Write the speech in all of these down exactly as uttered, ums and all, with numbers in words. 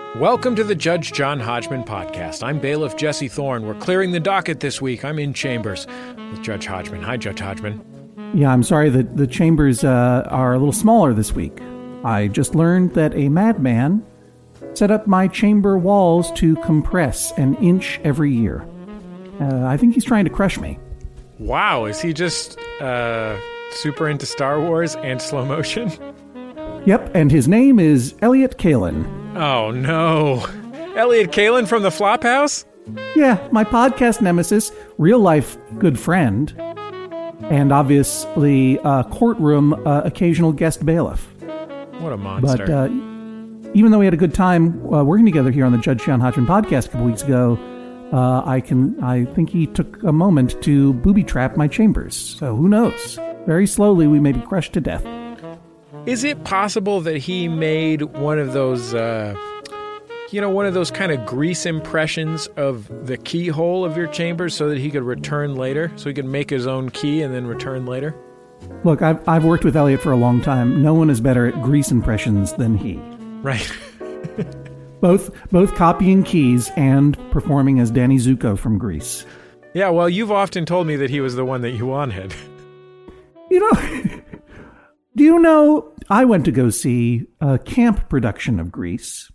Welcome to the Judge John Hodgman podcast. I'm bailiff Jesse Thorne. We're clearing the docket this week. I'm in chambers with Judge Hodgman. Hi, Judge Hodgman. Yeah, I'm sorry that the chambers uh, are a little smaller this week. I just learned that a madman set up my chamber walls to compress an inch every year. Uh, I think he's trying to crush me. Wow, is he just uh, super into Star Wars and slow motion? Yep, and his name is Elliott Kalan. Oh, no. Elliott Kalan from the Flophouse? Yeah, my podcast nemesis, real-life good friend, and obviously uh, courtroom uh, occasional guest bailiff. What a monster. But uh, even though we had a good time uh, working together here on the Judge John Hodgman podcast a couple weeks ago, uh, I can I think he took a moment to booby-trap my chambers. So who knows? Very slowly, we may be crushed to death. Is it possible that he made one of those, uh, you know, one of those kind of grease impressions of the keyhole of your chambers so that he could return later? So he could make his own key and then return later? Look, I've, I've worked with Elliott for a long time. No one is better at grease impressions than he. Right. both both copying keys and performing as Danny Zuko from Grease. Yeah, well, you've often told me that he was the one that you wanted. You know... Do you know, I went to go see a camp production of Grease.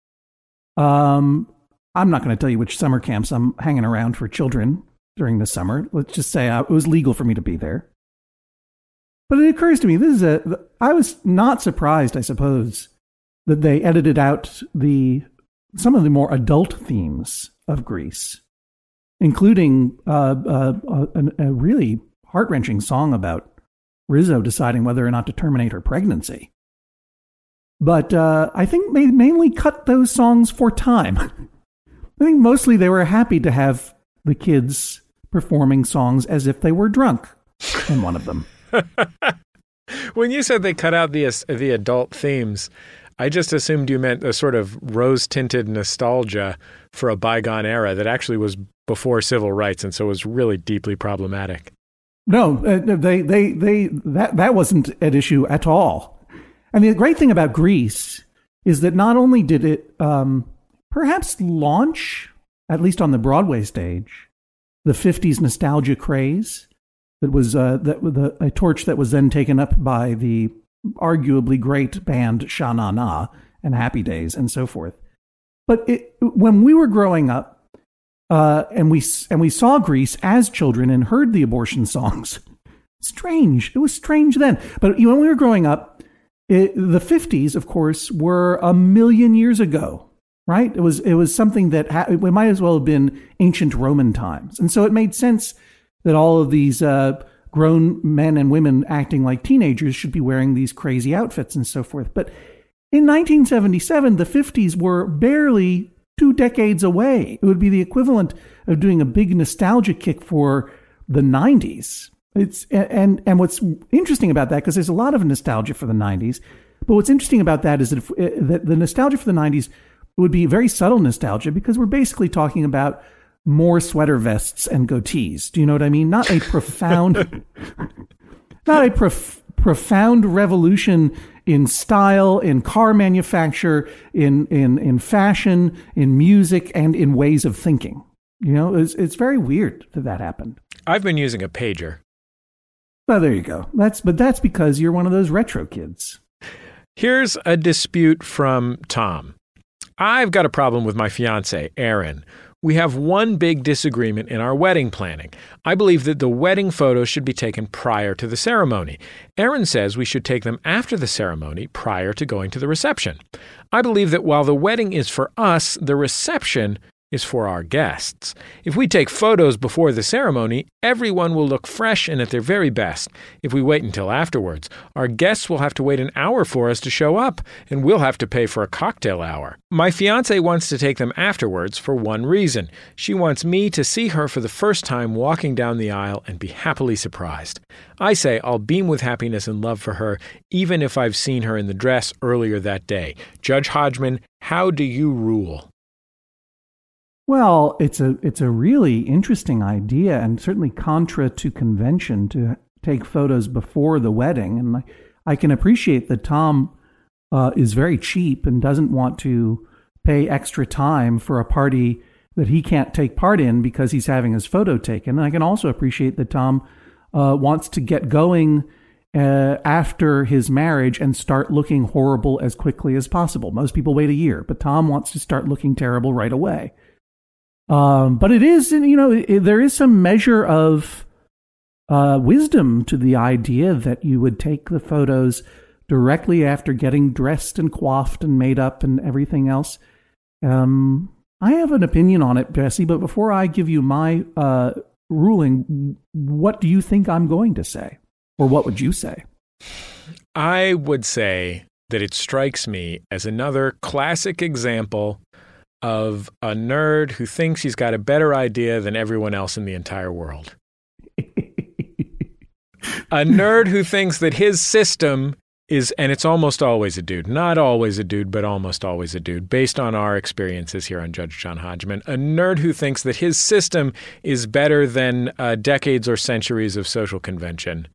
Um, I'm not going to tell you which summer camps I'm hanging around for children during the summer. Let's just say I, it was legal for me to be there. But it occurs to me, this is a, I was not surprised, I suppose, that they edited out the some of the more adult themes of Grease, including uh, uh, a, a really heart-wrenching song about Rizzo deciding whether or not to terminate her pregnancy. But uh, I think they mainly cut those songs for time. I think mostly they were happy to have the kids performing songs as if they were drunk in one of them. When you said they cut out the the adult themes, I just assumed you meant a sort of rose-tinted nostalgia for a bygone era that actually was before civil rights and so was really deeply problematic. No, uh, they, they, they, that, that wasn't at issue at all. And the great thing about Grease is that not only did it um, perhaps launch, at least on the Broadway stage, the fifties nostalgia craze that was uh, that the, a torch that was then taken up by the arguably great band Sha Na Na and Happy Days and so forth. But it, when we were growing up, Uh, and we and we saw Grease as children and heard the abortion songs. Strange. It was strange then. But when we were growing up, it, the fifties, of course, were a million years ago, right? It was it was something that ha- it might as well have been ancient Roman times. And so it made sense that all of these uh, grown men and women acting like teenagers should be wearing these crazy outfits and so forth. But in nineteen seventy-seven, the fifties were barely two decades away. It would be the equivalent of doing a big nostalgia kick for the nineties. It's and and what's interesting about that, because there's a lot of nostalgia for the nineties, but what's interesting about that is that, if, that the nostalgia for the nineties would be very subtle nostalgia, because we're basically talking about more sweater vests and goatees. Do you know what I mean? Not a profound, not a prof, profound revolution in style, in car manufacture, in, in, in fashion, in music, and in ways of thinking. You know, it's, it's very weird that that happened. I've been using a pager. Well, there you go. That's but that's because you're one of those retro kids. Here's a dispute from Tom. I've got a problem with my fiance, Erin. We have one big disagreement in our wedding planning. I believe that the wedding photos should be taken prior to the ceremony. Erin says we should take them after the ceremony, prior to going to the reception. I believe that while the wedding is for us, the reception is for our guests. If we take photos before the ceremony, everyone will look fresh and at their very best. If we wait until afterwards, our guests will have to wait an hour for us to show up, and we'll have to pay for a cocktail hour. My fiancé wants to take them afterwards for one reason. She wants me to see her for the first time walking down the aisle and be happily surprised. I say I'll beam with happiness and love for her, even if I've seen her in the dress earlier that day. Judge Hodgman, how do you rule? Well, it's a it's a really interesting idea, and certainly contra to convention to take photos before the wedding. And I, I can appreciate that Tom uh, is very cheap and doesn't want to pay extra time for a party that he can't take part in because he's having his photo taken. And I can also appreciate that Tom uh, wants to get going uh, after his marriage and start looking horrible as quickly as possible. Most people wait a year, but Tom wants to start looking terrible right away. Um, but it is, you know, it, there is some measure of uh, wisdom to the idea that you would take the photos directly after getting dressed and coiffed and made up and everything else. Um, I have an opinion on it, Jesse, but before I give you my uh, ruling, what do you think I'm going to say? Or what would you say? I would say that it strikes me as another classic example of a nerd who thinks he's got a better idea than everyone else in the entire world. A nerd who thinks that his system is, and it's almost always a dude, not always a dude, but almost always a dude, based on our experiences here on Judge John Hodgman, a nerd who thinks that his system is better than uh, decades or centuries of social convention.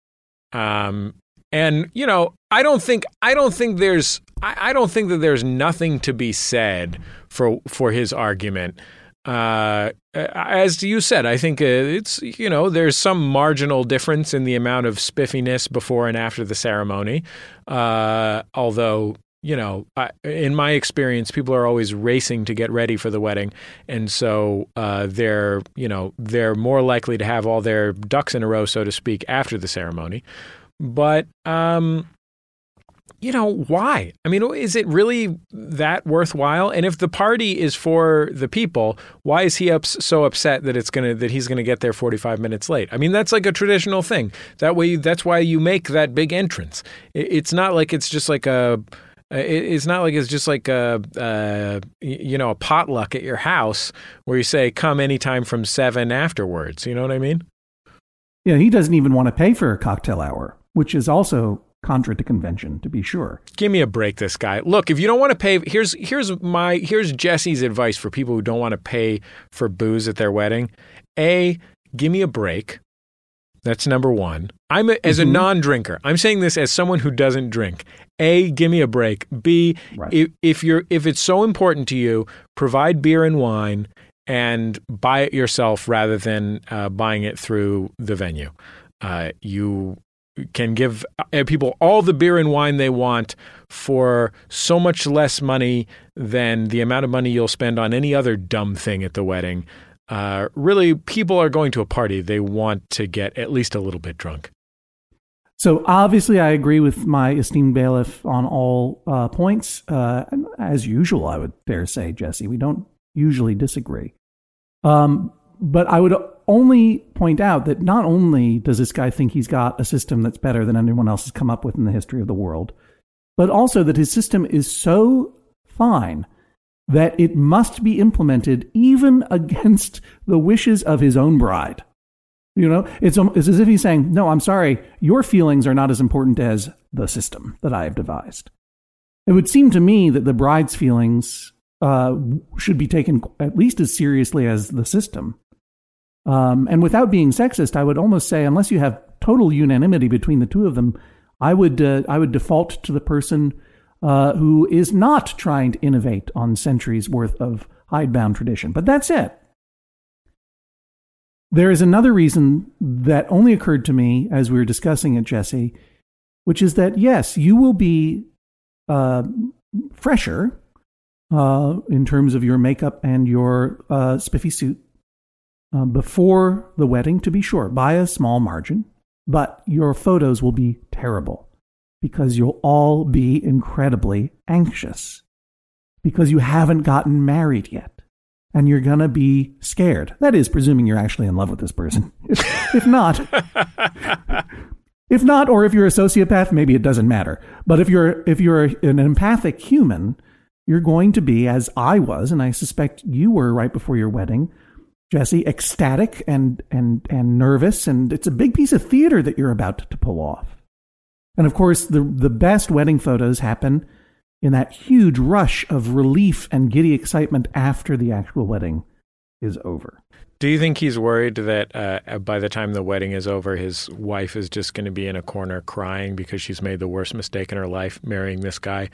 Um, and, you know, I don't think, I don't think there's, I, I don't think that there's nothing to be said for, for his argument. Uh, as you said, I think uh, it's, you know, there's some marginal difference in the amount of spiffiness before and after the ceremony. Uh, although, you know, I, in my experience, people are always racing to get ready for the wedding. And so uh, they're, you know, they're more likely to have all their ducks in a row, so to speak, after the ceremony. But, um, you know, why? I mean, is it really that worthwhile? And if the party is for the people, why is he ups- so upset that it's gonna that he's gonna get there forty-five minutes late? I mean, that's like a traditional thing. That way, that's why you make that big entrance. It's not like it's just like a. It's not like it's just like a, uh, you know, a potluck at your house where you say, come anytime from seven afterwards. You know what I mean? Yeah, he doesn't even want to pay for a cocktail hour, which is also contrary to convention, to be sure. Give me a break, this guy. Look, if you don't want to pay, here's here's my here's Jesse's advice for people who don't want to pay for booze at their wedding. A, give me a break. That's number one. I'm a, as mm-hmm. a non-drinker. I'm saying this as someone who doesn't drink. A, give me a break. B, right. if, if you're if it's so important to you, provide beer and wine and buy it yourself rather than uh, buying it through the venue. Uh, you can give people all the beer and wine they want for so much less money than the amount of money you'll spend on any other dumb thing at the wedding. Uh, really, people are going to a party. They want to get at least a little bit drunk. So obviously, I agree with my esteemed bailiff on all uh, points. Uh, as usual, I would dare say, Jesse, we don't usually disagree. Um, but I would only point out that not only does this guy think he's got a system that's better than anyone else has come up with in the history of the world, but also that his system is so fine that it must be implemented even against the wishes of his own bride. You know, it's, it's as if he's saying, no, I'm sorry, your feelings are not as important as the system that I have devised. It would seem to me that the bride's feelings uh, should be taken at least as seriously as the system. Um, and without being sexist, I would almost say, unless you have total unanimity between the two of them, I would uh, I would default to the person uh, who is not trying to innovate on centuries worth of hidebound tradition. But that's it. There is another reason that only occurred to me as we were discussing it, Jesse, which is that, yes, you will be uh, fresher uh, in terms of your makeup and your uh, spiffy suit uh, before the wedding, to be sure, by a small margin. But your photos will be terrible because you'll all be incredibly anxious because you haven't gotten married yet. And you're going to be scared. That is, presuming you're actually in love with this person. If not, if not, or if you're a sociopath, maybe it doesn't matter. But if you're if you're an empathic human, you're going to be, as I was, and I suspect you were right before your wedding, Jesse, ecstatic and and and nervous. And it's a big piece of theater that you're about to pull off. And of course, the the best wedding photos happen in that huge rush of relief and giddy excitement after the actual wedding is over. Do you think he's worried that uh, by the time the wedding is over, his wife is just going to be in a corner crying because she's made the worst mistake in her life, marrying this guy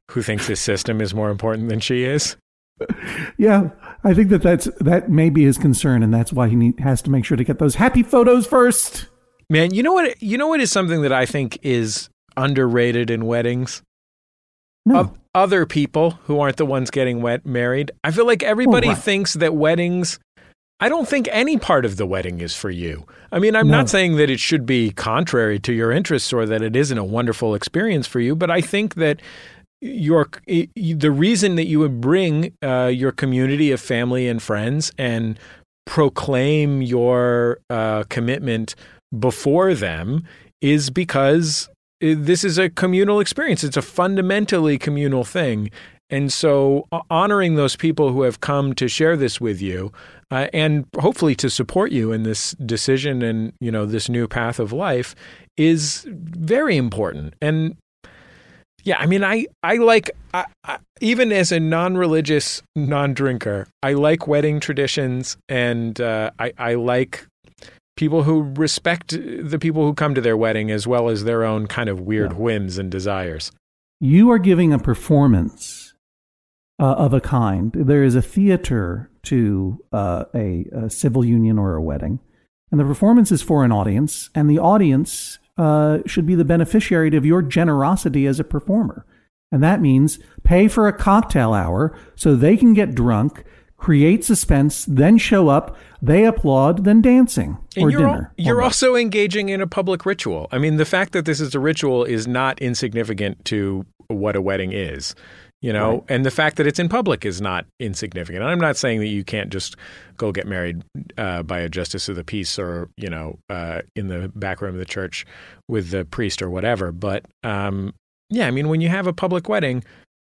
who thinks his system is more important than she is. Yeah, I think that that's, that may be his concern, and that's why he need, has to make sure to get those happy photos first. Man, you know what? You know what is something that I think is underrated in weddings? No. Of other people who aren't the ones getting wet married. I feel like everybody Oh, right. thinks that weddings. I don't think any part of the wedding is for you. I mean, I'm No. not saying that it should be contrary to your interests or that it isn't a wonderful experience for you, but I think that your the reason that you would bring uh, your community of family and friends and proclaim your uh, commitment before them is because this is a communal experience. It's a fundamentally communal thing. And so honoring those people who have come to share this with you uh, and hopefully to support you in this decision and, you know, this new path of life is very important. And yeah, I mean, I, I like, I, I, even as a non-religious non-drinker, I like wedding traditions and uh, I, I like people who respect the people who come to their wedding as well as their own kind of weird Yeah. whims and desires. You are giving a performance uh, of a kind. There is a theater to uh, a, a civil union or a wedding, and the performance is for an audience, and the audience uh, should be the beneficiary of your generosity as a performer. And that means pay for a cocktail hour so they can get drunk, create suspense, then show up, they applaud, then dancing And or you're, dinner. al- you're or also engaging in a public ritual. I mean, the fact that this is a ritual is not insignificant to what a wedding is, you know, Right. and the fact that it's in public is not insignificant. I'm not saying that you can't just go get married uh, by a justice of the peace or, you know, uh, in the back room of the church with the priest or whatever. But um, yeah, I mean, when you have a public wedding,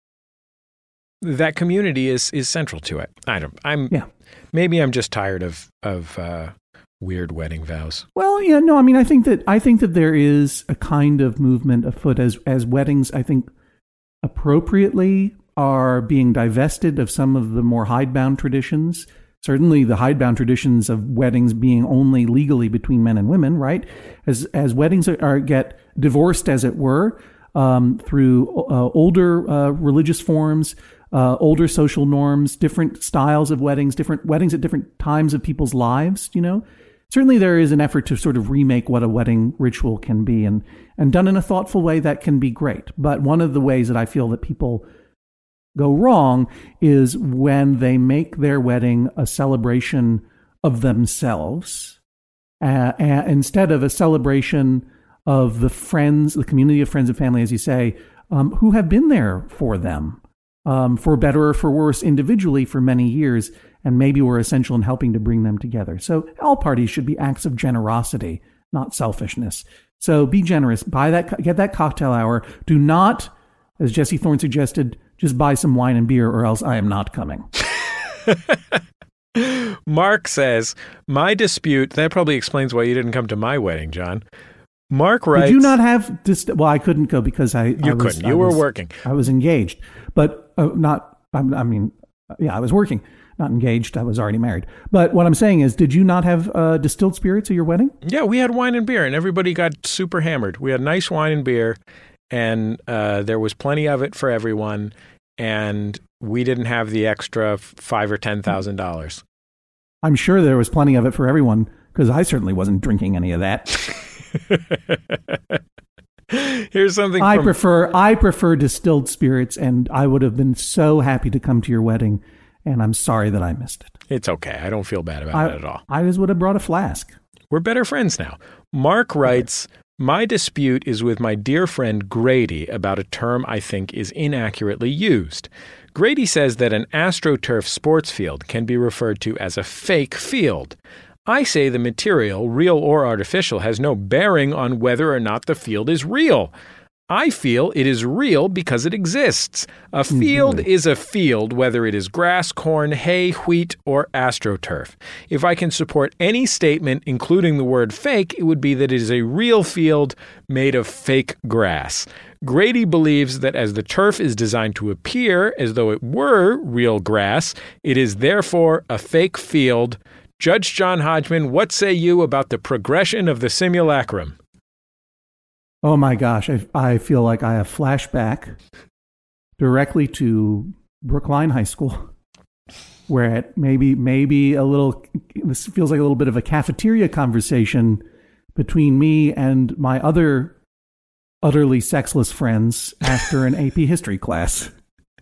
that community is is central to it. I don't. I'm. Yeah. Maybe I'm just tired of of uh, weird wedding vows. Well, yeah, no, I mean, I think that I think that there is a kind of movement afoot as as weddings, I think, appropriately are being divested of some of the more hidebound traditions. Certainly, the hidebound traditions of weddings being only legally between men and women, right? As as weddings are, are get divorced, as it were, um, through uh, older uh, religious forms. Uh, older social norms, different styles of weddings, different weddings at different times of people's lives, you know. Certainly there is an effort to sort of remake what a wedding ritual can be, and, and done in a thoughtful way that can be great. But one of the ways that I feel that people go wrong is when they make their wedding a celebration of themselves uh, uh, instead of a celebration of the friends, the community of friends and family, as you say, um, who have been there for them. Um, for better or for worse, individually for many years, and maybe were essential in helping to bring them together. So all parties should be acts of generosity, not selfishness. So be generous. Buy that, get that cocktail hour. Do not, as Jesse Thorne suggested, just buy some wine and beer, or else I am not coming. Mark says, my dispute, that probably explains why you didn't come to my wedding, John. Mark writes... Did you not have... Dist- well, I couldn't go because I... You I was, couldn't. You I were was, working. I was engaged. But uh, not... I, I mean, yeah, I was working. Not engaged. I was already married. But what I'm saying is, did you not have uh, distilled spirits at your wedding? Yeah, we had wine and beer, and everybody got super hammered. We had nice wine and beer, and uh, there was plenty of it for everyone, and we didn't have the extra five or ten thousand dollars. I'm sure there was plenty of it for everyone, because I certainly wasn't drinking any of that. Here's something I from... prefer I prefer distilled spirits, and I would have been so happy to come to your wedding, and I'm sorry that I missed it. It's okay. I don't feel bad about I, it at all. I just would have brought a flask. We're better friends now. Mark writes, my dispute is with my dear friend Grady about a term I think is inaccurately used. Grady says that an AstroTurf sports field can be referred to as a fake field. I say the material, real or artificial, has no bearing on whether or not the field is real. I feel it is real because it exists. A field Mm-hmm. is a field, whether it is grass, corn, hay, wheat, or AstroTurf. If I can support any statement, including the word fake, it would be that it is a real field made of fake grass. Grady believes that as the turf is designed to appear as though it were real grass, it is therefore a fake field. Judge John Hodgman, what say you about the progression of the simulacrum? Oh my gosh, I, I feel like I have flashback directly to Brookline High School, where it maybe maybe a little this feels like a little bit of a cafeteria conversation between me and my other utterly sexless friends after an A P history class.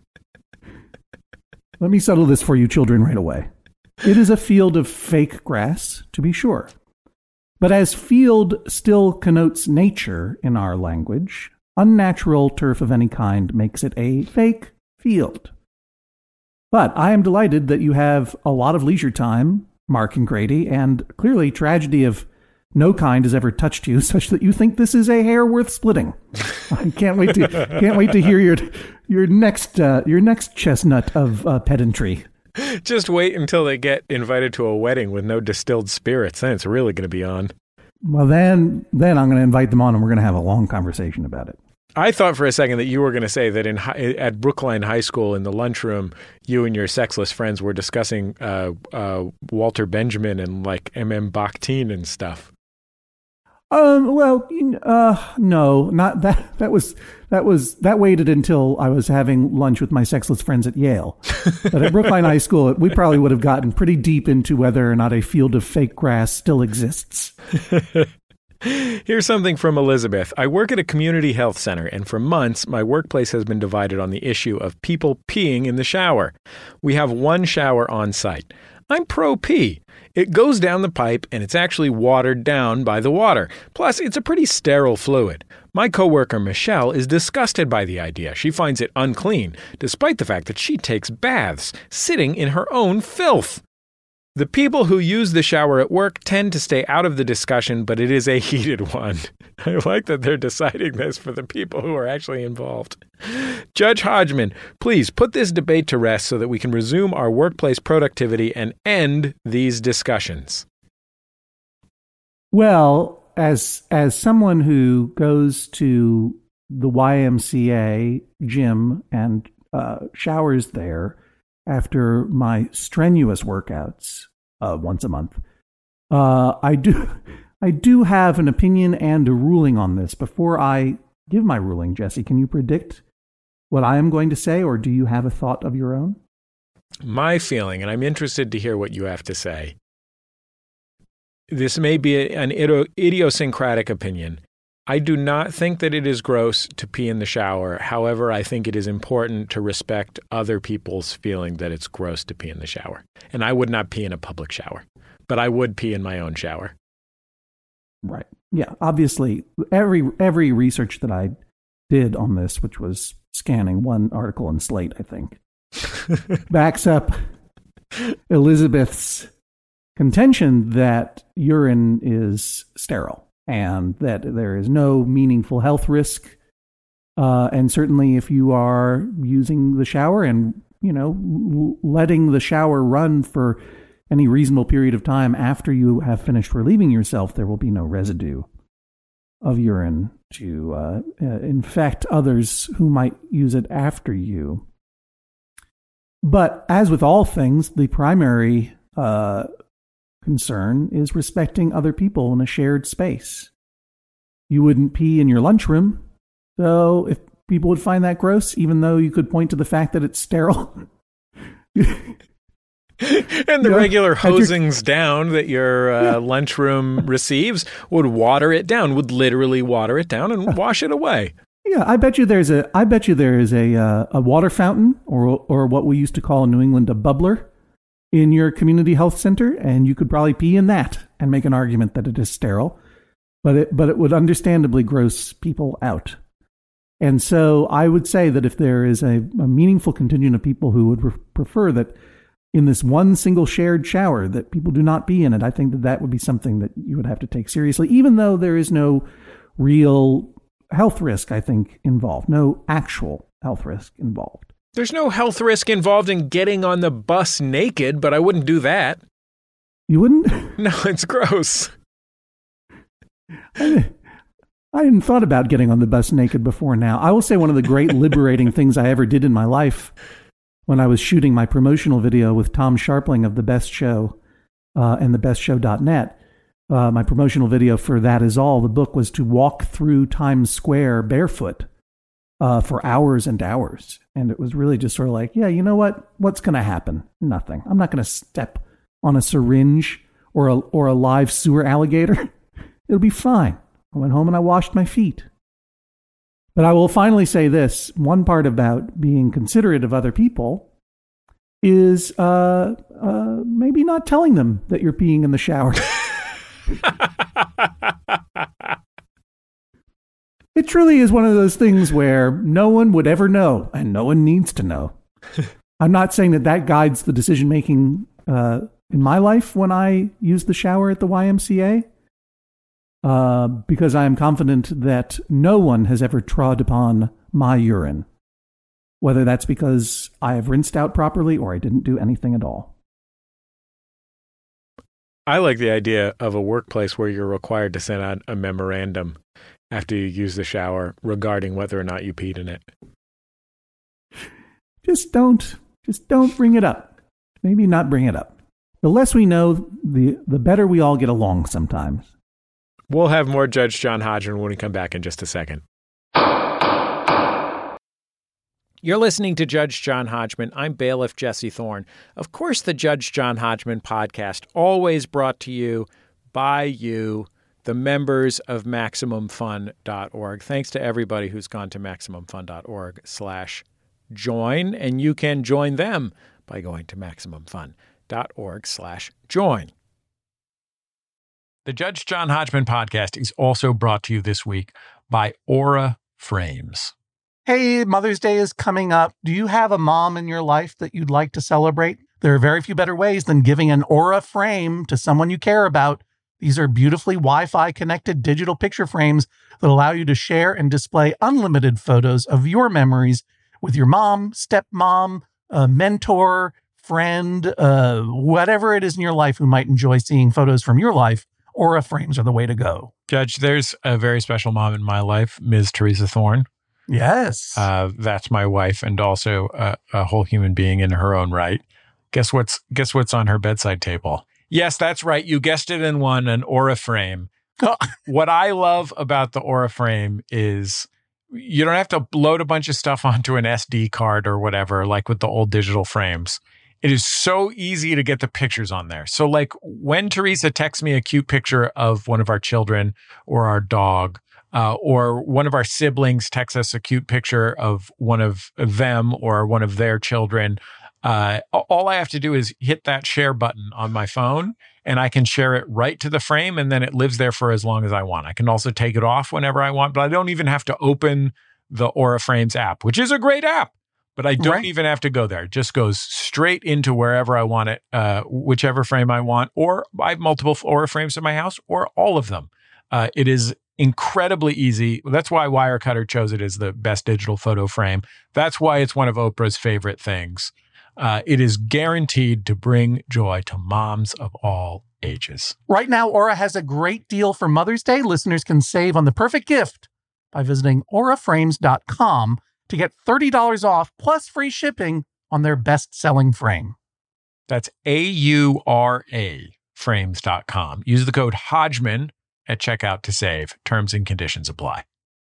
Let me settle this for you children right away. It is a field of fake grass, to be sure. But as field still connotes nature in our language, unnatural turf of any kind makes it a fake field. But I am delighted that you have a lot of leisure time, Mark and Grady, and clearly tragedy of no kind has ever touched you, such that you think this is a hair worth splitting. I can't wait to can't wait to hear your your next uh, your next chestnut of uh, pedantry. Just wait until they get invited to a wedding with no distilled spirits. Then it's really going to be on. Well, then then I'm going to invite them on, and we're going to have a long conversation about it. I thought for a second that you were going to say that in at Brookline High School in the lunchroom, you and your sexless friends were discussing uh, uh, Walter Benjamin and like M M Bakhtin and stuff. Um. Well, uh, no, not that. That was that was that waited until I was having lunch with my sexless friends at Yale. But at Brookline High School, we probably would have gotten pretty deep into whether or not a field of fake grass still exists. Here's something from Elizabeth. I work at a community health center, and for months, my workplace has been divided on the issue of people peeing in the shower. We have one shower on site. I'm pro-pee. It goes down the pipe, and it's actually watered down by the water. Plus, it's a pretty sterile fluid. My coworker, Michelle, is disgusted by the idea. She finds it unclean, despite the fact that she takes baths, sitting in her own filth. The people who use the shower at work tend to stay out of the discussion, but it is a heated one. I like that they're deciding this for the people who are actually involved. Judge Hodgman, please put this debate to rest so that we can resume our workplace productivity and end these discussions. Well, as as someone who goes to the Y M C A gym and uh, showers there after my strenuous workouts uh, once a month, uh, I do I do have an opinion and a ruling on this. Before I give my ruling, Jesse, can you predict what I am going to say, or do you have a thought of your own? My feeling, and I'm interested to hear what you have to say. This may be an idiosyncratic opinion. I do not think that it is gross to pee in the shower. However, I think it is important to respect other people's feeling that it's gross to pee in the shower. And I would not pee in a public shower, but I would pee in my own shower. Right. Yeah. Obviously, every every research that I did on this, which was scanning one article in Slate, I think, backs up Elizabeth's contention that urine is sterile and that there is no meaningful health risk. Uh, and certainly if you are using the shower and, you know, l- letting the shower run for any reasonable period of time after you have finished relieving yourself, there will be no residue of urine to uh, uh, infect others who might use it after you. But as with all things, the primary uh, concern is respecting other people in a shared space. You wouldn't pee in your lunchroom, so if people would find that gross, even though you could point to the fact that it's sterile. And the yeah. regular hosings down that your uh, yeah. lunchroom receives would water it down, would literally water it down and wash it away. Yeah, I bet you there's a I bet you there is a uh, a water fountain or or what we used to call in New England a bubbler in your community health center, and you could probably pee in that and make an argument that it is sterile, but it but it would understandably gross people out. And so I would say that if there is a, a meaningful contingent of people who would re- prefer that in this one single shared shower that people do not pee in it, I think that that would be something that you would have to take seriously, even though there is no real health risk, I think, involved. No actual health risk involved. There's no health risk involved in getting on the bus naked, but I wouldn't do that. You wouldn't? No, it's gross. I, I hadn't thought about getting on the bus naked before now. I will say one of the great liberating things I ever did in my life when I was shooting my promotional video with Tom Sharpling of The Best Show uh, and the best show dot net. Uh, my promotional video for That Is All, the book, was to walk through Times Square barefoot uh, for hours and hours. And it was really just sort of like, yeah, you know what? What's going to happen? Nothing. I'm not going to step on a syringe or a, or a live sewer alligator. It'll be fine. I went home and I washed my feet. But I will finally say this. One part about being considerate of other people is uh, uh, maybe not telling them that you're peeing in the shower. It truly is one of those things where no one would ever know, and no one needs to know. I'm not saying that that guides the decision-making uh, in my life when I use the shower at the Y M C A, uh, because I am confident that no one has ever trod upon my urine, whether that's because I have rinsed out properly or I didn't do anything at all. I like the idea of a workplace where you're required to send out a memorandum after you use the shower regarding whether or not you peed in it. Just don't, just don't bring it up. Maybe not bring it up. The less we know, the the better we all get along sometimes. We'll have more Judge John Hodgman when we come back in just a second. You're listening to Judge John Hodgman. I'm bailiff Jesse Thorne. Of course, the Judge John Hodgman podcast, always brought to you by you, the members of Maximum Fun dot org. Thanks to everybody who's gone to Maximum Fun dot org slash join, and you can join them by going to Maximum Fun dot org slash join. The Judge John Hodgman podcast is also brought to you this week by Aura Frames. Hey, Mother's Day is coming up. Do you have a mom in your life that you'd like to celebrate? There are very few better ways than giving an Aura frame to someone you care about. These are beautifully Wi-Fi connected digital picture frames that allow you to share and display unlimited photos of your memories with your mom, stepmom, a mentor, friend, uh, whatever it is in your life who might enjoy seeing photos from your life. Aura frames are the way to go. Judge, there's a very special mom in my life, Miz Teresa Thorne. Yes. Uh, that's my wife, and also a, a whole human being in her own right. Guess what's guess what's on her bedside table? Yes, that's right. You guessed it in one, an Aura frame. What I love about the Aura frame is you don't have to load a bunch of stuff onto an S D card or whatever, like with the old digital frames. It is so easy to get the pictures on there. So like when Teresa texts me a cute picture of one of our children or our dog, uh, or one of our siblings texts us a cute picture of one of them or one of their children, uh, all I have to do is hit that share button on my phone and I can share it right to the frame, and then it lives there for as long as I want. I can also take it off whenever I want, but I don't even have to open the Aura Frames app, which is a great app. But I don't right. even have to go there. It just goes straight into wherever I want it, uh, whichever frame I want, or I have multiple Aura frames in my house, or all of them. Uh, it is incredibly easy. That's why Wirecutter chose it as the best digital photo frame. That's why it's one of Oprah's favorite things. Uh, it is guaranteed to bring joy to moms of all ages. Right now, Aura has a great deal for Mother's Day. Listeners can save on the perfect gift by visiting aura frames dot com. to get thirty dollars off plus free shipping on their best-selling frame. That's A U R A frames dot com. Use the code Hodgman at checkout to save. Terms and conditions apply.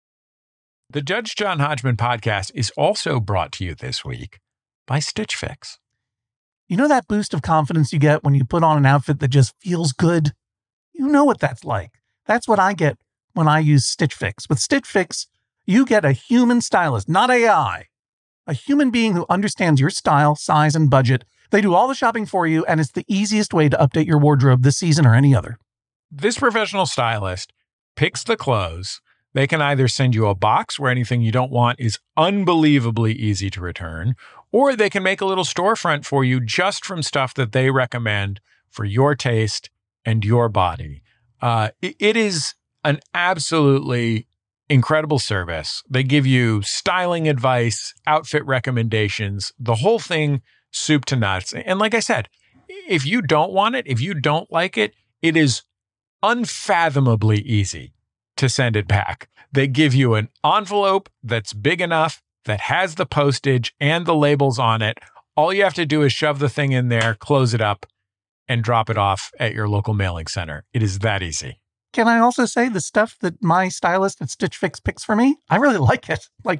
The Judge John Hodgman podcast is also brought to you this week by Stitch Fix. You know that boost of confidence you get when you put on an outfit that just feels good? You know what that's like. That's what I get when I use Stitch Fix. With Stitch Fix, you get a human stylist, not A I. A human being who understands your style, size, and budget. They do all the shopping for you, and it's the easiest way to update your wardrobe this season or any other. This professional stylist picks the clothes. They can either send you a box where anything you don't want is unbelievably easy to return, or they can make a little storefront for you just from stuff that they recommend for your taste and your body. Uh, it, it is an absolutely incredible service. They give you styling advice, outfit recommendations, the whole thing soup to nuts. And like I said, if you don't want it, if you don't like it, it is unfathomably easy to send it back. They give you an envelope that's big enough, that has the postage and the labels on it. All you have to do is shove the thing in there, close it up, and drop it off at your local mailing center. It is that easy. Can I also say the stuff that my stylist at Stitch Fix picks for me? I really like it. Like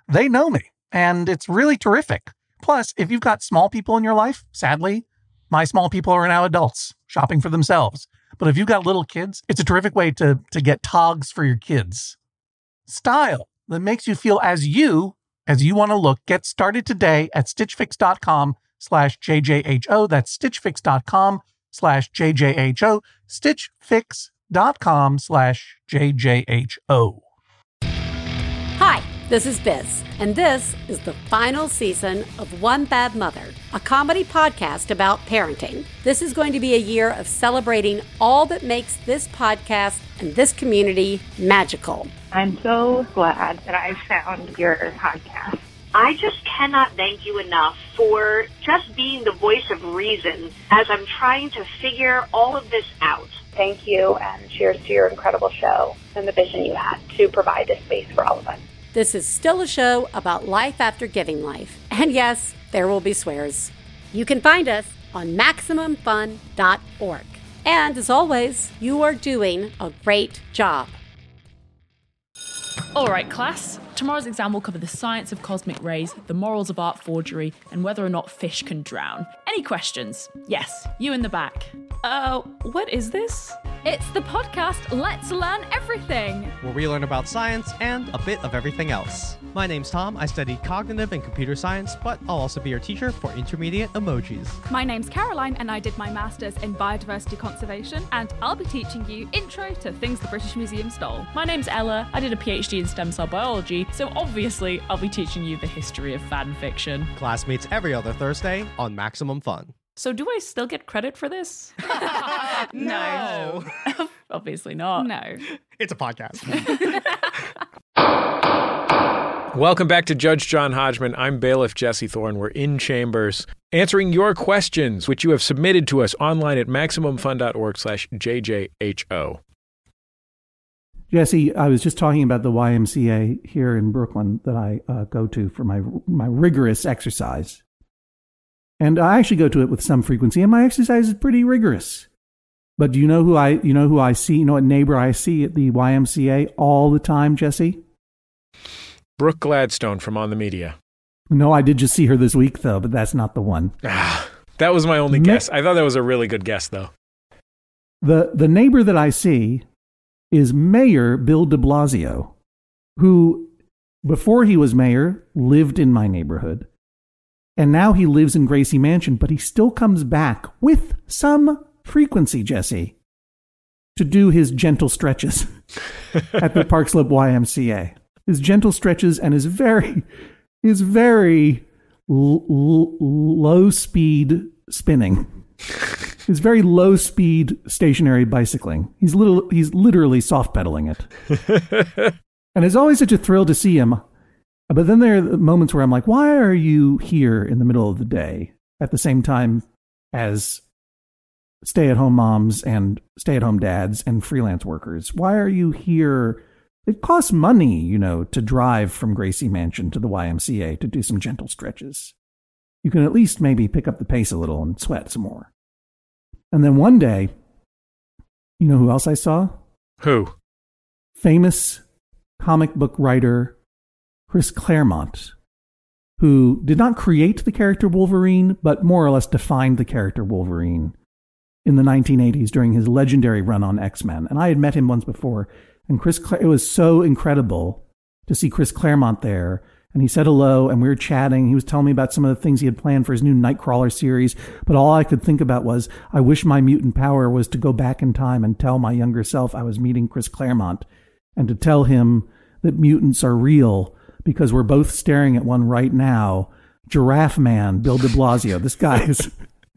they know me, and it's really terrific. Plus, if you've got small people in your life, sadly, my small people are now adults shopping for themselves. But if you've got little kids, it's a terrific way to, to get togs for your kids. Style that makes you feel as you, as you want to look. Get started today at stitchfix.com slash JJHO. That's stitchfix.com slash JJHO. Stitchfix.com slash JJHO. Hi, this is Biz, and this is the final season of One Bad Mother, a comedy podcast about parenting. This is going to be a year of celebrating all that makes this podcast and this community magical. I'm so glad that I found your podcast. I just cannot thank you enough for just being the voice of reason as I'm trying to figure all of this out. Thank you, and cheers to your incredible show and the vision you had to provide this space for all of us. This is still a show about life after giving life. And yes, there will be swears. You can find us on maximum fun dot org. And as always, you are doing a great job. All right, class. Tomorrow's exam will cover the science of cosmic rays, the morals of art forgery, and whether or not fish can drown. Any questions? Yes, you in the back. Uh, what is this? It's the podcast Let's Learn Everything, where we learn about science and a bit of everything else. My name's Tom. I study cognitive and computer science, but I'll also be your teacher for intermediate emojis. My name's Caroline, and I did my master's in biodiversity conservation, and I'll be teaching you intro to things the British Museum stole. My name's Ella. I did a PhD in stem cell biology, so obviously I'll be teaching you the history of fan fiction. Class meets every other Thursday on Maximum Fun. So do I still get credit for this? No. Obviously not. No. It's a podcast. Welcome back to Judge John Hodgman. I'm Bailiff Jesse Thorne. We're in chambers answering your questions, which you have submitted to us online at maximumfun.org slash JJHO. Jesse, I was just talking about the Y M C A here in Brooklyn that I uh, go to for my my rigorous exercise. And I actually go to it with some frequency, and my exercise is pretty rigorous. But do you know who I you know who I see? You know what neighbor I see at the Y M C A all the time, Jesse? Brooke Gladstone from On the Media. No, I did just see her this week, though, but that's not the one. Ah, that was my only Ma- guess. I thought that was a really good guess, though. The the neighbor that I see is Mayor Bill de Blasio, who, before he was mayor, lived in my neighborhood. And now he lives in Gracie Mansion, but he still comes back with some frequency, Jesse, to do his gentle stretches at the Park Slope Y M C A. His gentle stretches and his very, his very l- l- low speed spinning. His very low speed stationary bicycling. He's little, he's literally soft pedaling it. And it's always such a thrill to see him. But then there are moments where I'm like, why are you here in the middle of the day at the same time as stay-at-home moms and stay-at-home dads and freelance workers? Why are you here? It costs money, you know, to drive from Gracie Mansion to the Y M C A to do some gentle stretches. You can at least maybe pick up the pace a little and sweat some more. And then one day, you know who else I saw? Who? Famous comic book writer Chris Claremont, who did not create the character Wolverine, but more or less defined the character Wolverine in the nineteen eighties during his legendary run on X-Men. And I had met him once before, and Chris, Cla- it was so incredible to see Chris Claremont there. And he said hello, and we were chatting. He was telling me about some of the things he had planned for his new Nightcrawler series. But all I could think about was, I wish my mutant power was to go back in time and tell my younger self I was meeting Chris Claremont, and to tell him that mutants are real, because we're both staring at one right now. Giraffe Man, Bill de Blasio. This guy is...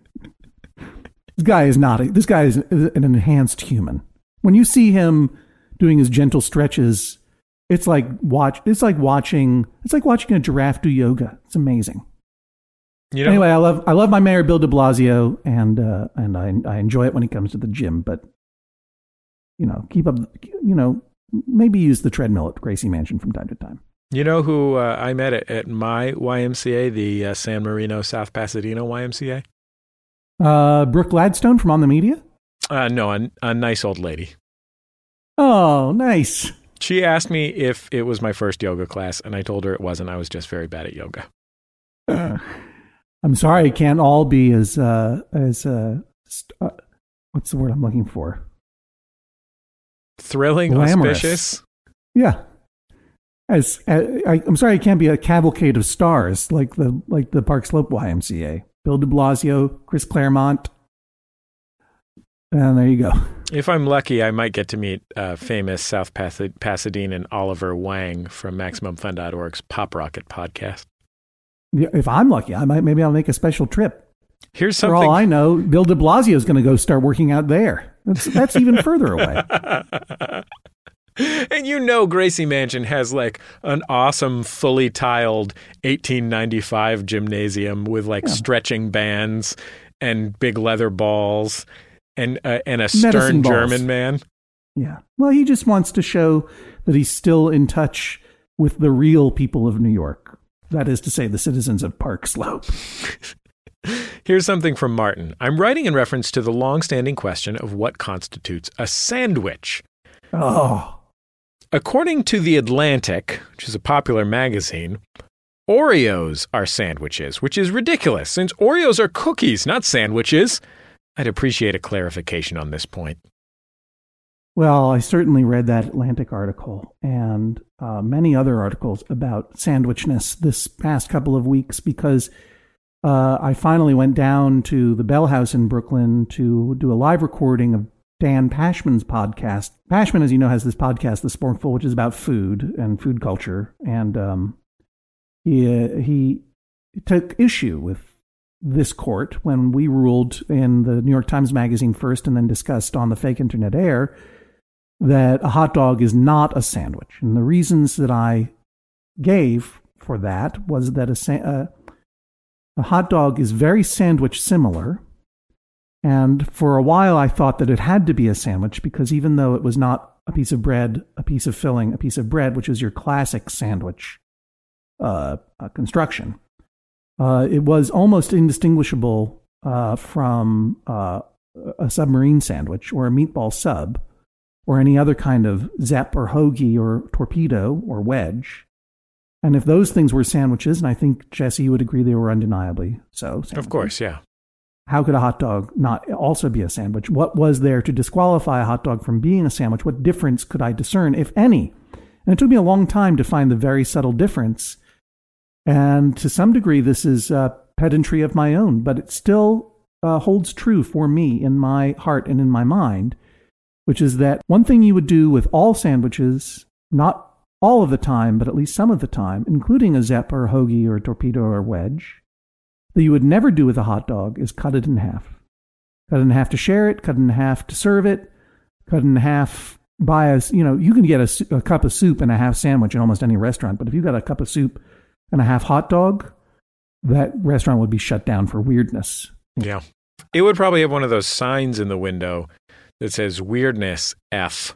this guy is not... A, this guy is an enhanced human. When you see him doing his gentle stretches... It's like watch. It's like watching. It's like watching a giraffe do yoga. It's amazing. You know, anyway, I love. I love my mayor Bill de Blasio, and uh, and I I enjoy it when he comes to the gym. But you know, keep up. You know, maybe use the treadmill at Gracie Mansion from time to time. You know who uh, I met at, at my Y M C A, the uh, San Marino, South Pasadena Y M C A? Uh, Brooke Gladstone from On the Media. Uh, no, a, a nice old lady. Oh, nice. She asked me if it was my first yoga class, and I told her it wasn't. I was just very bad at yoga. Uh, I'm sorry, it can't all be as uh, as uh, st- uh, what's the word I'm looking for? Thrilling, Glamorous. auspicious. Yeah. As, as I, I'm sorry, it can't be a cavalcade of stars like the like the Park Slope Y M C A. Bill de Blasio, Chris Claremont, and there you go. If I'm lucky, I might get to meet uh, famous South Pas- Pasadenan Oliver Wang from Maximum Fun dot org's Pop Rocket podcast. Yeah, if I'm lucky, I might maybe I'll make a special trip. Here's something. For all I know, Bill de Blasio is going to go start working out there. That's that's even further away. And you know Gracie Mansion has like an awesome, fully tiled eighteen ninety-five gymnasium with like yeah. stretching bands and big leather balls and uh, and a Medicine stern balls. German man. Yeah. Well, he just wants to show that he's still in touch with the real people of New York. That is to say, the citizens of Park Slope. Here's something from Martin. I'm writing in reference to the long-standing question of what constitutes a sandwich. Oh. According to The Atlantic, which is a popular magazine, Oreos are sandwiches, which is ridiculous since Oreos are cookies, not sandwiches. I'd appreciate a clarification on this point. Well, I certainly read that Atlantic article and uh, many other articles about sandwichness this past couple of weeks because uh, I finally went down to the Bell House in Brooklyn to do a live recording of Dan Pashman's podcast. Pashman, as you know, has this podcast, The Sporkful, which is about food and food culture. And um, he, uh, he took issue with this court when we ruled in the New York Times Magazine first and then discussed on the Fake Internet Air that a hot dog is not a sandwich. And the reasons that I gave for that was that a, sa- uh, a hot dog is very sandwich similar. And for a while, I thought that it had to be a sandwich because even though it was not a piece of bread, a piece of filling, a piece of bread, which is your classic sandwich uh, uh, construction, uh, it was almost indistinguishable uh, from uh, a submarine sandwich or a meatball sub or any other kind of Zepp or hoagie or torpedo or wedge. And if those things were sandwiches, and I think, Jesse, you would agree they were undeniably so. Of course, yeah. How could a hot dog not also be a sandwich? What was there to disqualify a hot dog from being a sandwich? What difference could I discern, if any? And it took me a long time to find the very subtle difference. And to some degree, this is uh, pedantry of my own, but it still uh, holds true for me in my heart and in my mind, which is that one thing you would do with all sandwiches, not all of the time, but at least some of the time, including a Zepp or a hoagie or a torpedo or a wedge, that you would never do with a hot dog is cut it in half. Cut it in half to share it, cut it in half to serve it, cut it in half by a, you know, you can get a, a cup of soup and a half sandwich in almost any restaurant, but if you got a cup of soup and a half hot dog, that restaurant would be shut down for weirdness. Yeah. It would probably have one of those signs in the window that says weirdness F.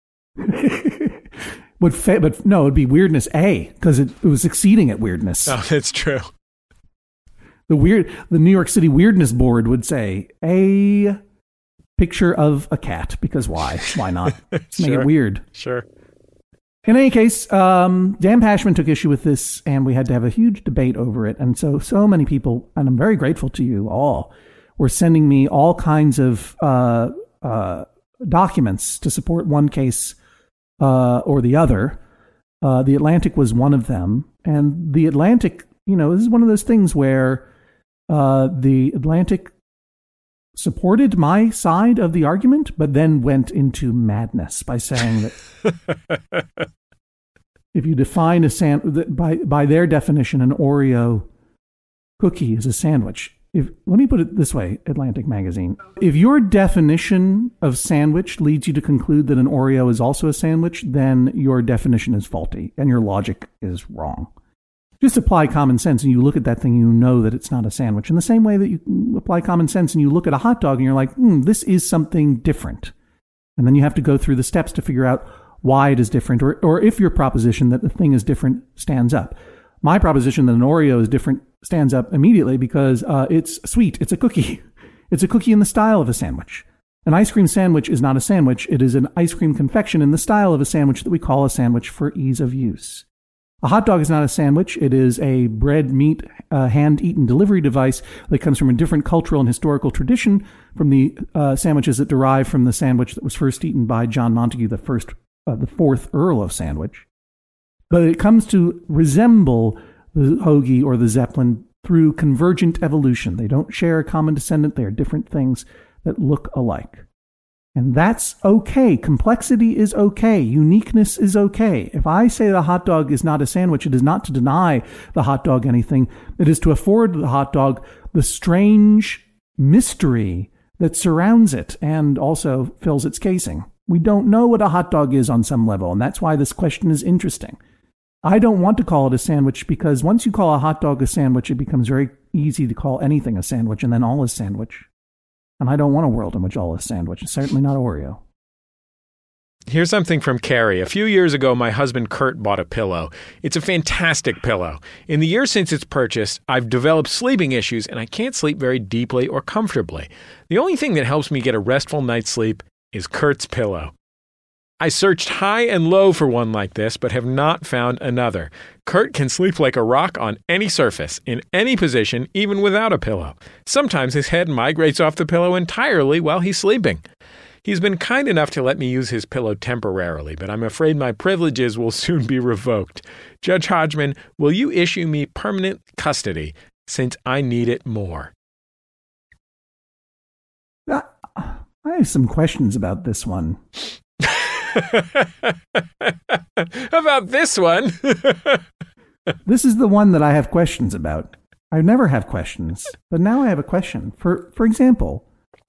would fa- but no, it would be weirdness A because it, it was exceeding at weirdness. Oh, that's true. The weird, the New York City Weirdness Board would say a picture of a cat because why? Why not? Let's Sure. make it weird. Sure. In any case, um, Dan Pashman took issue with this, and we had to have a huge debate over it. And so, so many people, and I'm very grateful to you all, were sending me all kinds of uh, uh, documents to support one case uh, or the other. Uh, the Atlantic was one of them, and the Atlantic, you know, this is one of those things where uh, the Atlantic supported my side of the argument, but then went into madness by saying that if you define a sand by by their definition, an Oreo cookie is a sandwich. If let me put it this way, Atlantic Magazine: if your definition of sandwich leads you to conclude that an Oreo is also a sandwich, then your definition is faulty and your logic is wrong. Just apply common sense and you look at that thing and you know that it's not a sandwich. In the same way that you apply common sense and you look at a hot dog and you're like, hmm, this is something different. And then you have to go through the steps to figure out why it is different, or, or if your proposition that the thing is different stands up. My proposition that an Oreo is different stands up immediately because uh, it's sweet. It's a cookie. It's a cookie in the style of a sandwich. An ice cream sandwich is not a sandwich. It is an ice cream confection in the style of a sandwich that we call a sandwich for ease of use. A hot dog is not a sandwich. It is a bread, meat, uh, hand-eaten delivery device that comes from a different cultural and historical tradition from the uh, sandwiches that derive from the sandwich that was first eaten by John Montagu, the first, uh, the fourth Earl of Sandwich. But it comes to resemble the hoagie or the Zeppelin through convergent evolution. They don't share a common descendant. They are different things that look alike. And that's okay. Complexity is okay. Uniqueness is okay. If I say the hot dog is not a sandwich, it is not to deny the hot dog anything. It is to afford the hot dog the strange mystery that surrounds it and also fills its casing. We don't know what a hot dog is on some level, and that's why this question is interesting. I don't want to call it a sandwich because once you call a hot dog a sandwich, it becomes very easy to call anything a sandwich, and then all is sandwich. And I don't want a world in which all is sandwich. It's certainly not Oreo. Here's something from Carrie. A few years ago, my husband Kurt bought a pillow. It's a fantastic pillow. In the years since its purchase, I've developed sleeping issues and I can't sleep very deeply or comfortably. The only thing that helps me get a restful night's sleep is Kurt's pillow. I searched high and low for one like this, but have not found another. Kurt can sleep like a rock on any surface, in any position, even without a pillow. Sometimes his head migrates off the pillow entirely while he's sleeping. He's been kind enough to let me use his pillow temporarily, but I'm afraid my privileges will soon be revoked. Judge Hodgman, will you issue me permanent custody since I need it more? I have some questions about this one. About this one? This is the one that I have questions about. I never have questions, but now I have a question. For for example,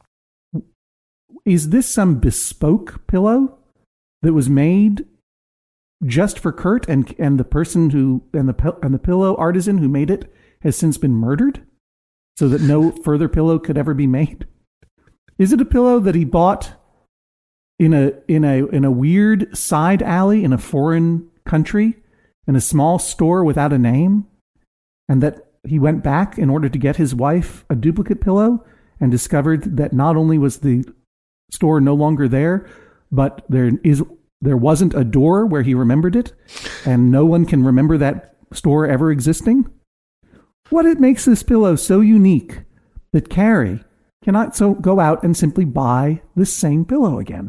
is this some bespoke pillow that was made just for Kurt, and and the person who and the and the pillow artisan who made it has since been murdered, so that no further pillow could ever be made? Is it a pillow that he bought in a in a in a weird side alley in a foreign country, in a small store without a name, and that he went back in order to get his wife a duplicate pillow and discovered that not only was the store no longer there, but there is there wasn't a door where he remembered it, and no one can remember that store ever existing? What it makes this pillow so unique that Carrie cannot so go out and simply buy this same pillow again?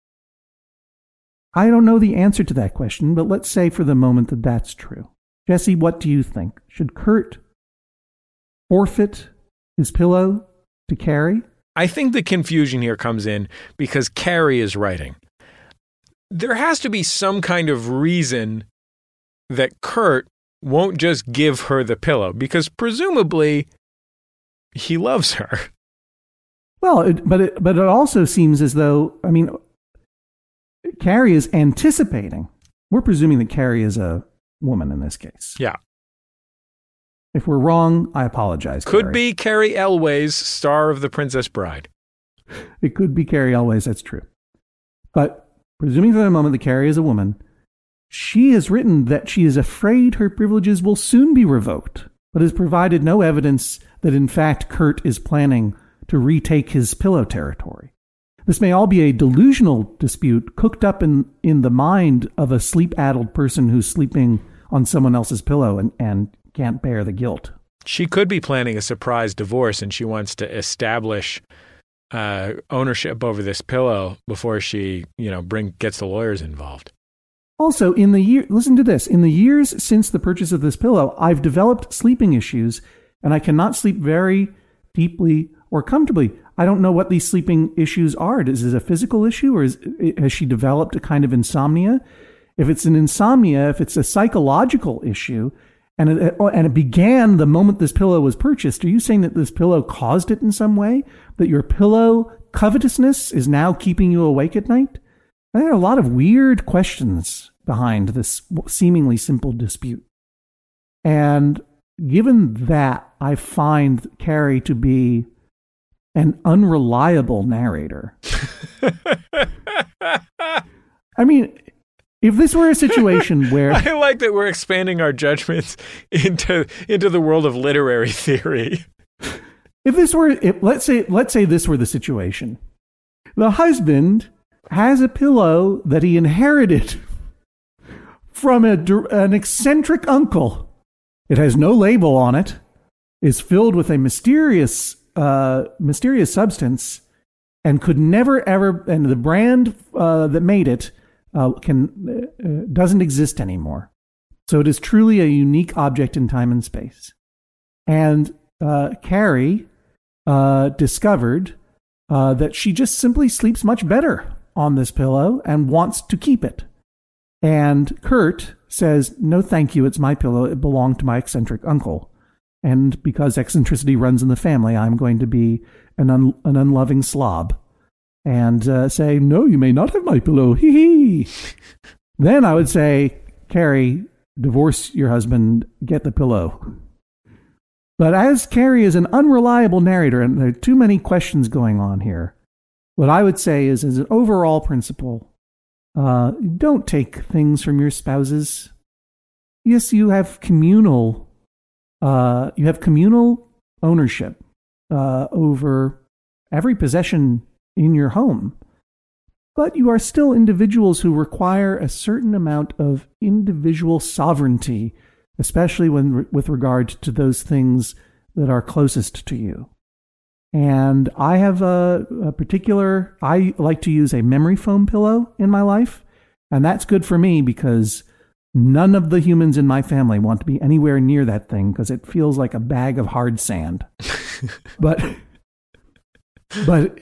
I don't know the answer to that question, but let's say for the moment that that's true. Jesse, what do you think? Should Kurt forfeit his pillow to Carrie? I think the confusion here comes in because Carrie is writing. There has to be some kind of reason that Kurt won't just give her the pillow, because presumably he loves her. Well, it, but it, but it also seems as though, I mean, Carrie is anticipating. We're presuming that Carrie is a woman in this case. Yeah. If we're wrong, I apologize. Could Carrie. be Carrie Elways, star of The Princess Bride. It could be Carrie Elways, that's true. But presuming for the moment that Carrie is a woman, she has written that she is afraid her privileges will soon be revoked, but has provided no evidence that in fact Kurt is planning to retake his pillow territory. This may all be a delusional dispute cooked up in, in the mind of a sleep-addled person who's sleeping on someone else's pillow and, and can't bear the guilt. She could be planning a surprise divorce, and she wants to establish uh, ownership over this pillow before she, you know, bring gets the lawyers involved. Also, in the year, listen to this. In the years since the purchase of this pillow, I've developed sleeping issues, and I cannot sleep very deeply or comfortably. I don't know what these sleeping issues are. Is it a physical issue, or is, has she developed a kind of insomnia? If it's an insomnia, if it's a psychological issue, and it, and it began the moment this pillow was purchased, are you saying that this pillow caused it in some way? That your pillow covetousness is now keeping you awake at night? There are a lot of weird questions behind this seemingly simple dispute. And given that, I find Carrie to be an unreliable narrator. I mean, if this were a situation where... I like that we're expanding our judgments into into the world of literary theory. If this were, if, let's say, let's say this were the situation, The husband has a pillow that he inherited from a, an eccentric uncle. It has no label on it. Is filled with a mysterious, uh, mysterious substance, and could never ever. And the brand uh, that made it uh, can uh, doesn't exist anymore. So it is truly a unique object in time and space. And uh, Carrie uh, discovered uh, that she just simply sleeps much better on this pillow and wants to keep it. And Kurt says, "No, thank you. It's my pillow. It belonged to my eccentric uncle. And because eccentricity runs in the family, I'm going to be an, un- an unloving slob and uh, say, 'No, you may not have my pillow. Hee hee.' Then I would say, 'Carrie, divorce your husband. Get the pillow.'" But as Carrie is an unreliable narrator, and there are too many questions going on here, what I would say is, as an overall principle, uh, don't take things from your spouses. Yes, you have communal Uh, you have communal ownership uh, over every possession in your home, but you are still individuals who require a certain amount of individual sovereignty, especially when with regard to those things that are closest to you. And I have a, a particular, I like to use a memory foam pillow in my life, and that's good for me because none of the humans in my family want to be anywhere near that thing because it feels like a bag of hard sand. but, but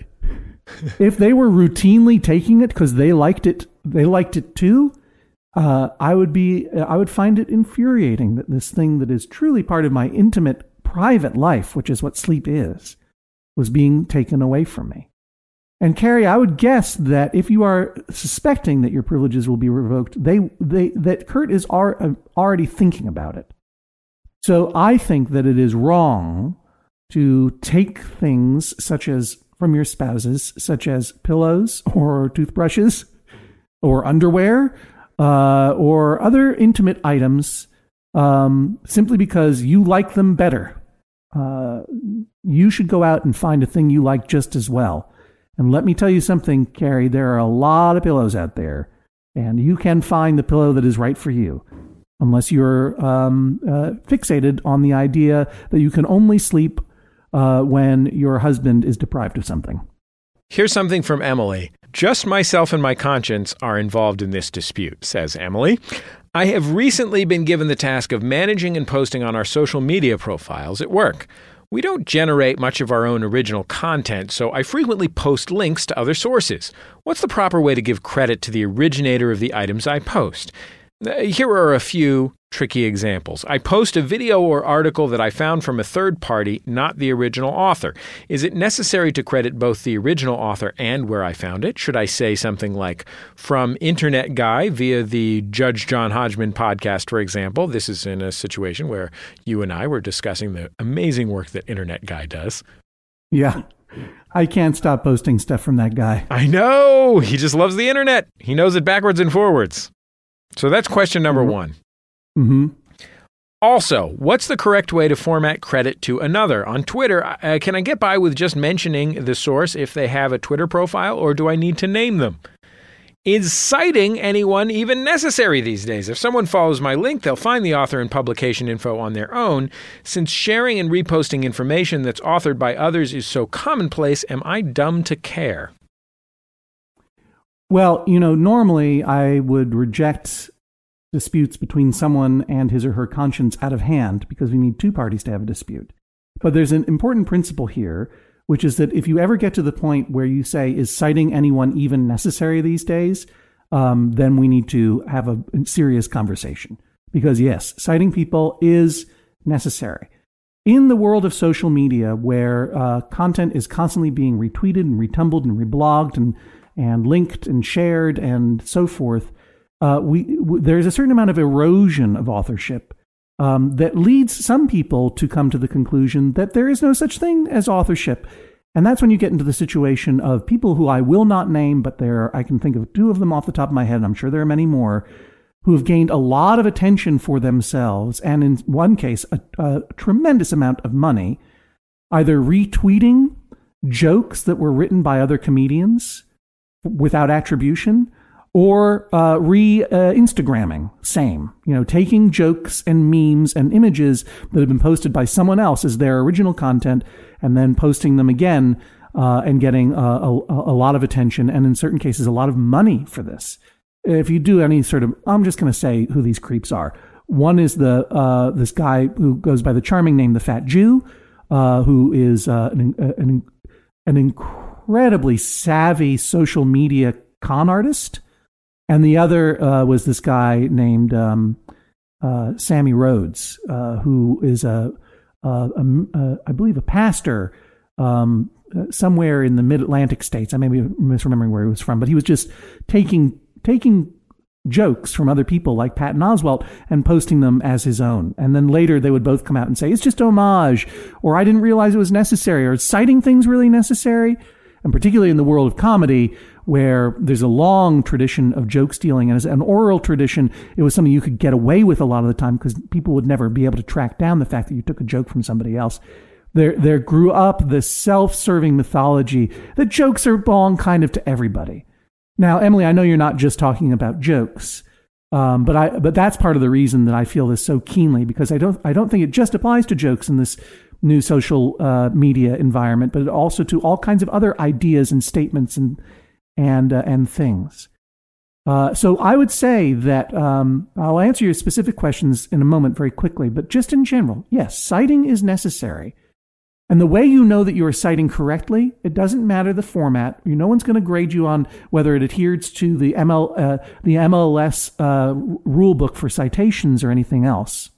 if they were routinely taking it because they liked it, they liked it too. Uh, I would be, I would find it infuriating that this thing that is truly part of my intimate, private life, which is what sleep is, was being taken away from me. And Carrie, I would guess that if you are suspecting that your privileges will be revoked, they, they, that Kurt is already thinking about it. So I think that it is wrong to take things such as from your spouses, such as pillows or toothbrushes or underwear uh, or other intimate items, um, simply because you like them better. Uh, you should go out and find a thing you like just as well. And let me tell you something, Carrie, there are a lot of pillows out there, and you can find the pillow that is right for you, unless you're um, uh, fixated on the idea that you can only sleep uh, when your husband is deprived of something. Here's something from Emily. "Just myself and my conscience are involved in this dispute," says Emily. "I have recently been given the task of managing and posting on our social media profiles at work. We don't generate much of our own original content, so I frequently post links to other sources. What's the proper way to give credit to the originator of the items I post? Here are a few tricky examples. I post a video or article that I found from a third party, not the original author. Is it necessary to credit both the original author and where I found it? Should I say something like, from Internet Guy via the Judge John Hodgman podcast, for example? This is in a situation where you and I were discussing the amazing work that Internet Guy does. Yeah. I can't stop posting stuff from that guy. I know! He just loves the internet. He knows it backwards and forwards. So that's question number mm-hmm. one. Mm-hmm. Also, what's the correct way to format credit to another? On Twitter, uh, can I get by with just mentioning the source if they have a Twitter profile, or do I need to name them? Is citing anyone even necessary these days? If someone follows my link, they'll find the author and publication info on their own. Since sharing and reposting information that's authored by others is so commonplace, am I dumb to care? Well, you know, normally I would reject disputes between someone and his or her conscience out of hand because we need two parties to have a dispute. But there's an important principle here, which is that if you ever get to the point where you say, is citing anyone even necessary these days, um, then we need to have a serious conversation. Because yes, citing people is necessary. In the world of social media, where uh, content is constantly being retweeted and retumbled and reblogged and and linked and shared and so forth, uh, we w- there's a certain amount of erosion of authorship um, that leads some people to come to the conclusion that there is no such thing as authorship. And that's when you get into the situation of people who I will not name, but there I can think of two of them off the top of my head, and I'm sure there are many more, who have gained a lot of attention for themselves, and in one case, a, a tremendous amount of money, either retweeting jokes that were written by other comedians without attribution, or uh, re-Instagramming, uh, same. You know, taking jokes and memes and images that have been posted by someone else as their original content and then posting them again uh, and getting a, a, a lot of attention and in certain cases a lot of money for this. If you do any sort of, I'm just going to say who these creeps are. One is the uh, this guy who goes by the charming name The Fat Jew, uh, who is uh, an, an, an incredibly savvy social media con artist. And the other uh, was this guy named um, uh, Sammy Rhodes, uh, who is a, a, a, a, I believe, a pastor um, somewhere in the Mid-Atlantic states. I may be misremembering where he was from, but he was just taking taking jokes from other people like Patton Oswalt and posting them as his own. And then later they would both come out and say, it's just homage, or I didn't realize it was necessary, or citing things really necessary. And particularly in the world of comedy, where there's a long tradition of joke stealing, and as an oral tradition, it was something you could get away with a lot of the time because people would never be able to track down the fact that you took a joke from somebody else. There, there grew up this self-serving mythology that jokes are belong kind of to everybody. Now, Emily, I know you're not just talking about jokes, um, but I, but that's part of the reason that I feel this so keenly, because I don't, I don't think it just applies to jokes in this new social uh, media environment, but also to all kinds of other ideas and statements and and uh, and things. Uh, so I would say that um, I'll answer your specific questions in a moment very quickly, but just in general, yes, citing is necessary. And the way you know that you are citing correctly, it doesn't matter the format. You, no one's going to grade you on whether it adheres to the M L uh, the M L S uh, rule book for citations or anything else.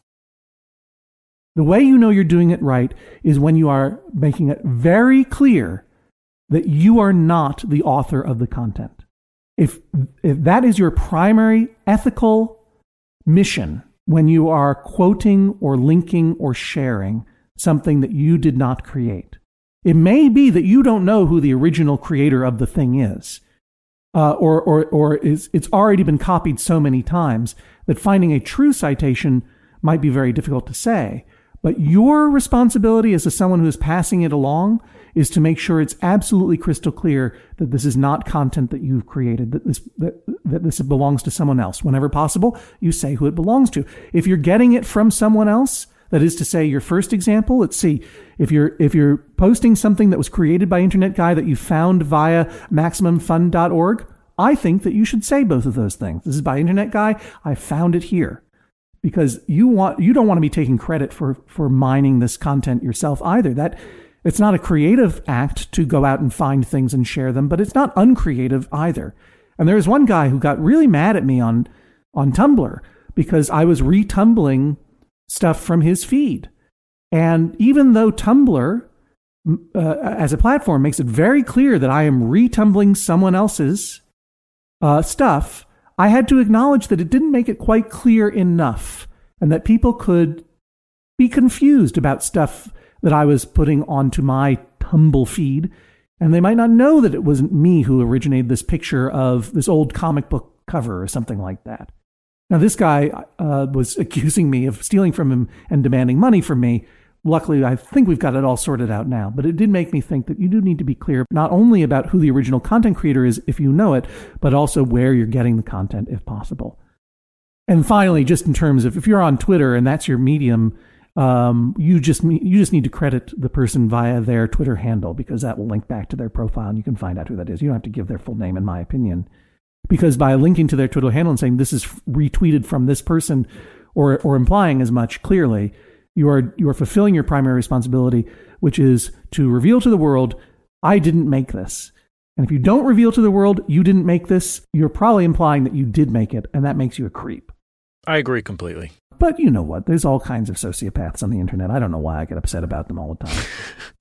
The way you know you're doing it right is when you are making it very clear that you are not the author of the content. If, if that is your primary ethical mission when you are quoting or linking or sharing something that you did not create, it may be that you don't know who the original creator of the thing is, uh, or or or is, it's already been copied so many times that finding a true citation might be very difficult to say. But your responsibility as a someone who is passing it along is to make sure it's absolutely crystal clear that this is not content that you've created, that this that, that this belongs to someone else. Whenever possible, you say who it belongs to. If you're getting it from someone else, that is to say, your first example, let's see, if you're if you're posting something that was created by Internet Guy that you found via Maximum Fun dot org, I think that you should say both of those things. This is by Internet Guy. I found it here. Because you want you don't want to be taking credit for, for mining this content yourself either. That it's not a creative act to go out and find things and share them, but it's not uncreative either. And there was one guy who got really mad at me on on Tumblr because I was retumbling stuff from his feed. And even though Tumblr uh, as a platform makes it very clear that I am retumbling someone else's uh, stuff, I had to acknowledge that it didn't make it quite clear enough and that people could be confused about stuff that I was putting onto my Tumble feed. And they might not know that it wasn't me who originated this picture of this old comic book cover or something like that. Now, this guy uh, was accusing me of stealing from him and demanding money from me. Luckily, I think we've got it all sorted out now, but it did make me think that you do need to be clear not only about who the original content creator is, if you know it, but also where you're getting the content, if possible. And finally, just in terms of if you're on Twitter and that's your medium, um, you just you just need to credit the person via their Twitter handle because that will link back to their profile and you can find out who that is. You don't have to give their full name, in my opinion, because by linking to their Twitter handle and saying this is retweeted from this person, or or implying as much clearly, You are you are fulfilling your primary responsibility, which is to reveal to the world, I didn't make this. And if you don't reveal to the world you didn't make this, you're probably implying that you did make it, and that makes you a creep. I agree completely. But you know what? There's all kinds of sociopaths on the internet. I don't know why I get upset about them all the time.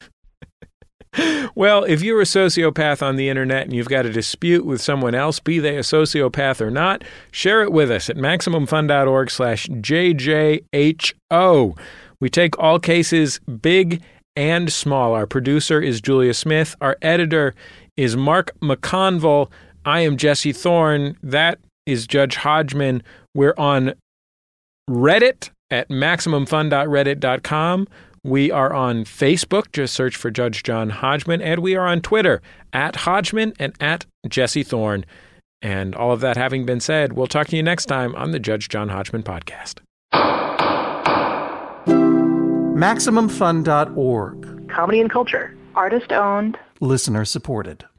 Well, if you're a sociopath on the internet and you've got a dispute with someone else, be they a sociopath or not, share it with us at MaximumFun.org slash JJHO. We take all cases big and small. Our producer is Julia Smith. Our editor is Mark McConville. I am Jesse Thorne. That is Judge Hodgman. We're on Reddit at Maximum Fun dot reddit dot com. We are on Facebook. Just search for Judge John Hodgman. And we are on Twitter, at Hodgman and at Jesse Thorne. And all of that having been said, we'll talk to you next time on the Judge John Hodgman podcast. Maximum Fun dot org. Comedy and culture. Artist owned. Listener supported.